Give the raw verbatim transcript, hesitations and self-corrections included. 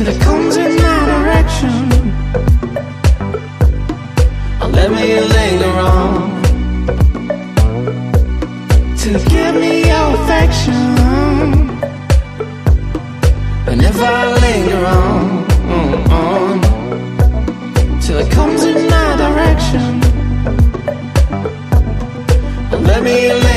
till it comes in my direction. Let me linger on till you give me your affection. And if I linger on, on till it comes in my direction, let me linger